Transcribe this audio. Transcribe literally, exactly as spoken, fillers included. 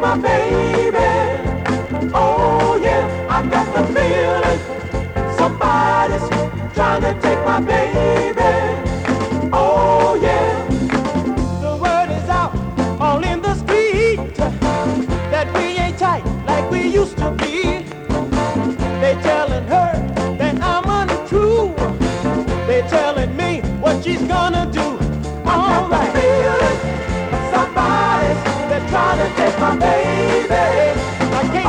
my baby. Oh yeah, I got the feeling somebody's trying to take my baby. Oh yeah, the word is out all in the street that we ain't tight like we used to be. They telling her that I'm untrue. They telling me what she's gonna do.